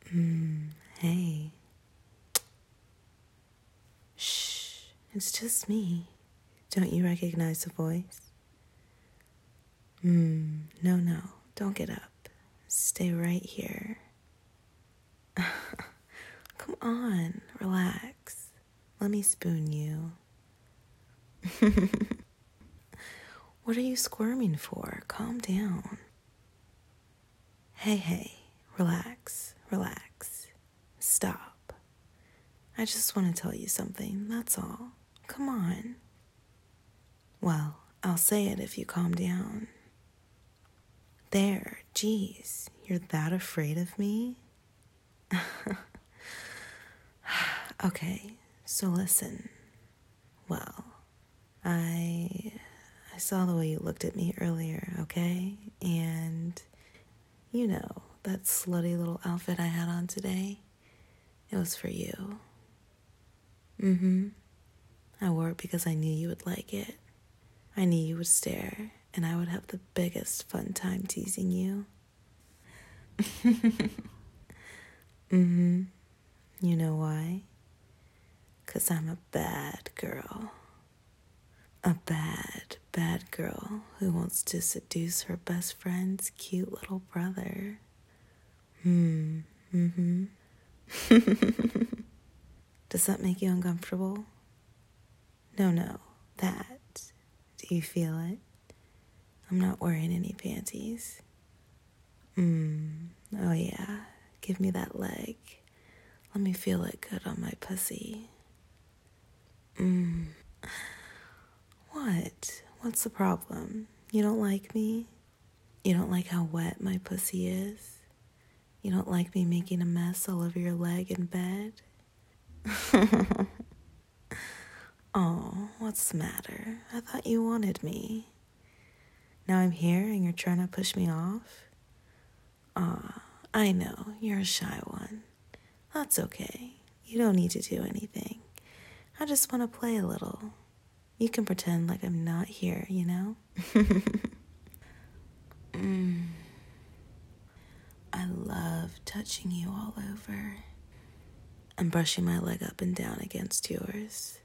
Hey. Shh, it's just me. Don't you recognize the voice? No, don't get up. Stay right here. Come on, relax. Let me spoon you. What are you squirming for? Calm down. Hey, relax. Stop. I just want to tell you something, that's all. Come on. Well, I'll say it if you calm down. There, geez, you're that afraid of me? Okay, so listen. Well, I saw the way you looked at me earlier, okay? And, you know, that slutty little outfit I had on today, it was for you. I wore it because I knew you would like it. I knew you would stare, and I would have the biggest fun time teasing you. You know why? 'Cause I'm a bad girl. A bad girl who wants to seduce her best friend's cute little brother. Does that make you uncomfortable? No, that. Do you feel it? I'm not wearing any panties. Oh yeah, give me that leg. Let me feel it good on my pussy. What? What's the problem? You don't like me? You don't like how wet my pussy is? You don't like me making a mess all over your leg in bed? Oh, what's the matter? I thought you wanted me. Now I'm here and you're trying to push me off? I know, you're a shy one. That's okay. You don't need to do anything. I just want to play a little. You can pretend like I'm not here, you know? I love touching you all over. I'm brushing my leg up and down against yours.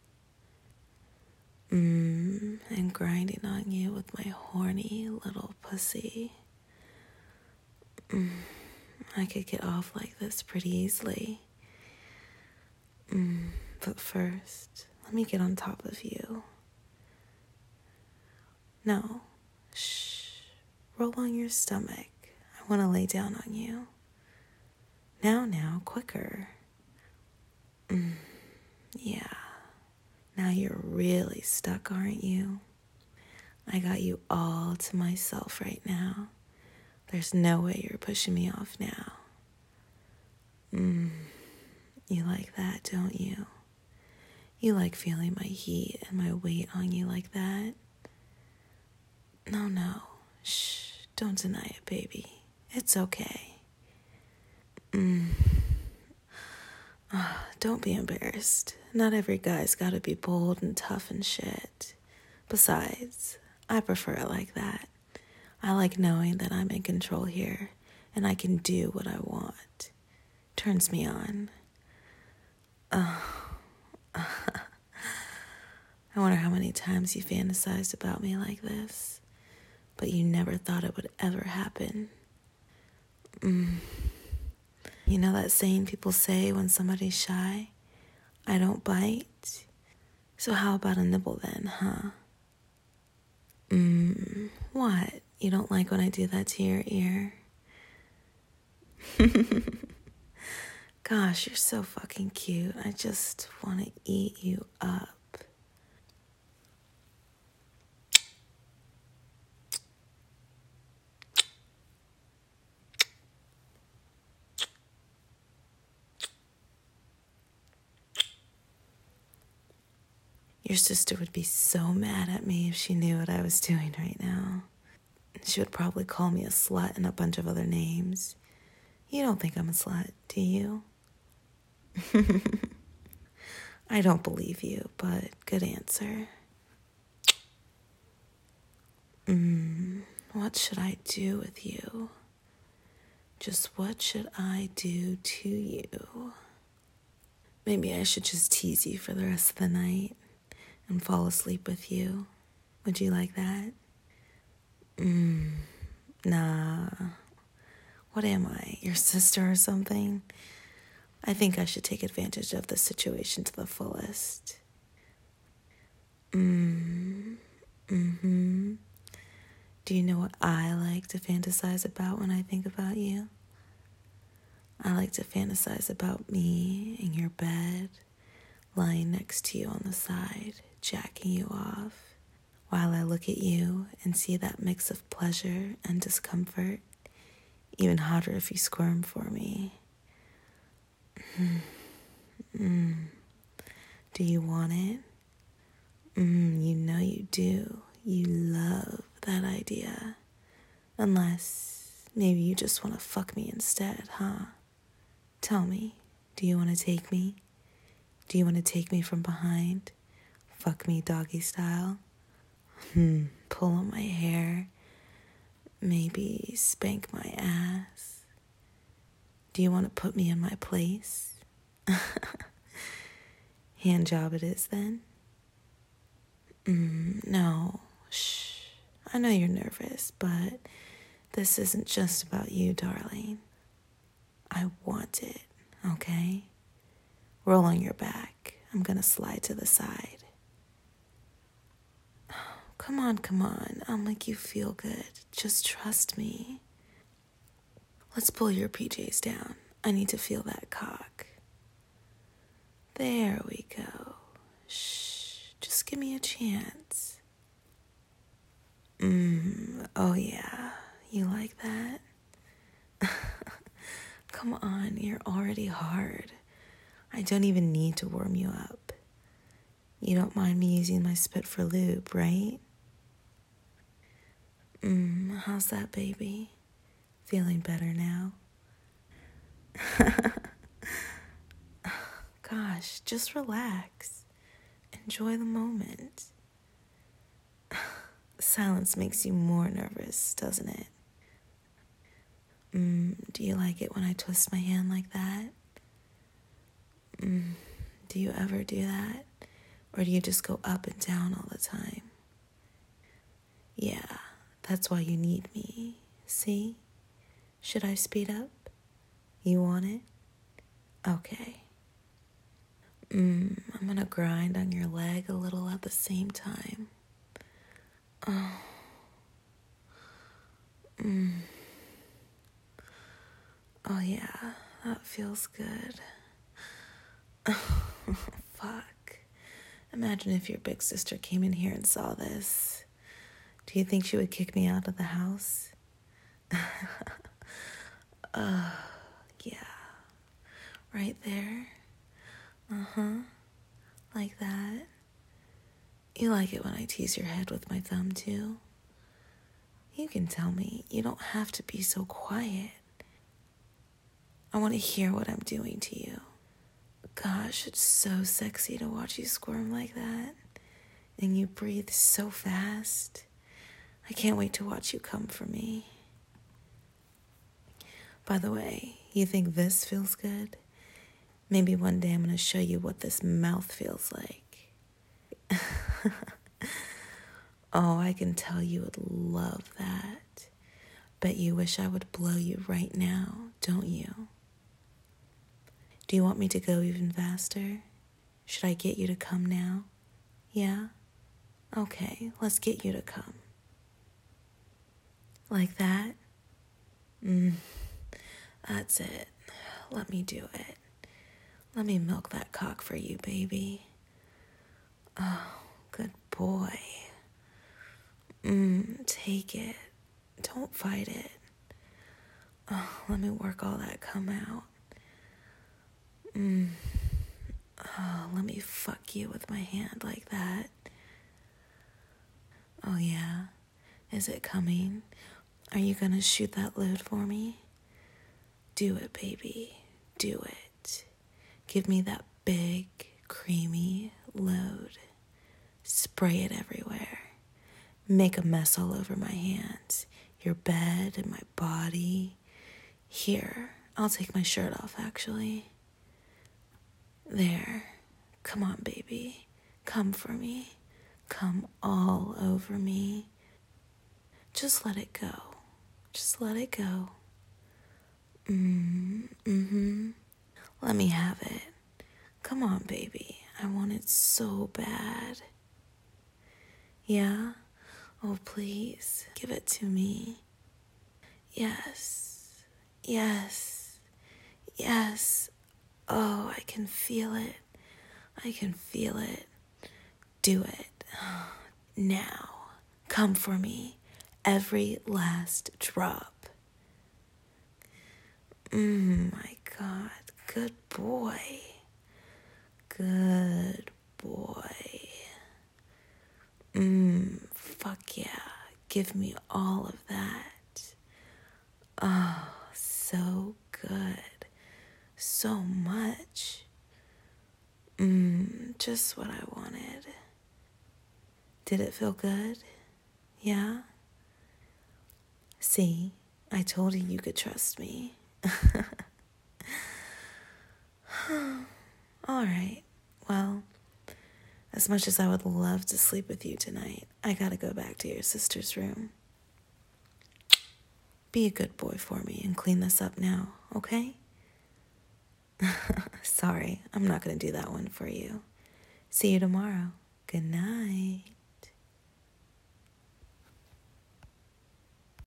And grinding on you with my horny little pussy. I could get off like this pretty easily. But first, let me get on top of you. No, shh. Roll on your stomach. I want to lay down on you. Now, quicker. Yeah. Now you're really stuck, aren't you? I got you all to myself right now. There's no way you're pushing me off now. You like that, don't you? You like feeling my heat and my weight on you like that? No. Shh. Don't deny it, baby. It's okay. Don't be embarrassed. Not every guy's gotta be bold and tough and shit. Besides, I prefer it like that. I like knowing that I'm in control here and I can do what I want. Turns me on. I wonder how many times you fantasized about me like this, but you never thought it would ever happen. You know that saying people say when somebody's shy? I don't bite. So how about a nibble then, huh? What? You don't like when I do that to your ear? Gosh, you're so fucking cute. I just want to eat you up. Your sister would be so mad at me if she knew what I was doing right now. She would probably call me a slut and a bunch of other names. You don't think I'm a slut, do you? I don't believe you, but good answer. What should I do with you? Just what should I do to you? Maybe I should just tease you for the rest of the night and fall asleep with you. Would you like that? Nah. What am I, your sister or something? I think I should take advantage of the situation to the fullest. Do you know what I like to fantasize about when I think about you? I like to fantasize about me in your bed, lying next to you on the side, jacking you off, while I look at you and see that mix of pleasure and discomfort, even hotter if you squirm for me. Do you want it? You know you do. You love that idea. Unless maybe you just want to fuck me instead, huh? Tell me, do you want to take me? Do you want to take me from behind? Fuck me doggy style? Pull on my hair? Maybe spank my ass? Do you want to put me in my place? Hand job it is then? No. Shh. I know you're nervous, but this isn't just about you, darling. I want it, okay? Roll on your back. I'm gonna slide to the side. Come on. I'll make you feel good. Just trust me. Let's pull your PJs down. I need to feel that cock. There we go. Shh. Just give me a chance. Oh yeah. You like that? Come on, you're already hard. I don't even need to warm you up. You don't mind me using my spit for lube, right? How's that, baby? Feeling better now? Gosh, just relax. Enjoy the moment. Silence makes you more nervous, doesn't it? Do you like it when I twist my hand like that? Do you ever do that? Or do you just go up and down all the time? Yeah, that's why you need me. See? Should I speed up? You want it? Okay. I'm gonna grind on your leg a little at the same time. Oh yeah, that feels good. Fuck. Imagine if your big sister came in here and saw this. Do you think she would kick me out of the house? Yeah. Right there. Like that. You like it when I tease your head with my thumb too? You can tell me. You don't have to be so quiet. I want to hear what I'm doing to you. Gosh, it's so sexy to watch you squirm like that. And you breathe so fast. I can't wait to watch you come for me. By the way, you think this feels good? Maybe one day I'm going to show you what this mouth feels like. Oh, I can tell you would love that. Bet you wish I would blow you right now, don't you? Do you want me to go even faster? Should I get you to come now? Yeah? Okay, let's get you to come. Like that? That's it. Let me do it. Let me milk that cock for you, baby. Oh, good boy. Take it. Don't fight it. Oh, let me work all that cum out. Oh, let me fuck you with my hand like that. Oh, yeah. Is it coming? Are you gonna shoot that load for me? Do it, baby. Do it. Give me that big, creamy load. Spray it everywhere. Make a mess all over my hands, your bed and my body. Here, I'll take my shirt off, actually. There. Come on, baby. Come for me. Come all over me. Just let it go. Just let it go. Mm-hmm. Let me have it. Come on, baby. I want it so bad. Yeah? Oh, please. Give it to me. Yes. Yes. Yes. Oh, I can feel it. I can feel it. Do it. Now. Come for me. Every last drop. My God. Good boy. Good boy. Fuck yeah. Give me all of that. Oh, so good. So much. Just what I wanted. Did it feel good? Yeah? See, I told you could trust me. All right. Well, as much as I would love to sleep with you tonight, I gotta go back to your sister's room. Be a good boy for me and clean this up now, okay? Sorry, I'm not gonna do that one for you. See you tomorrow. Good night.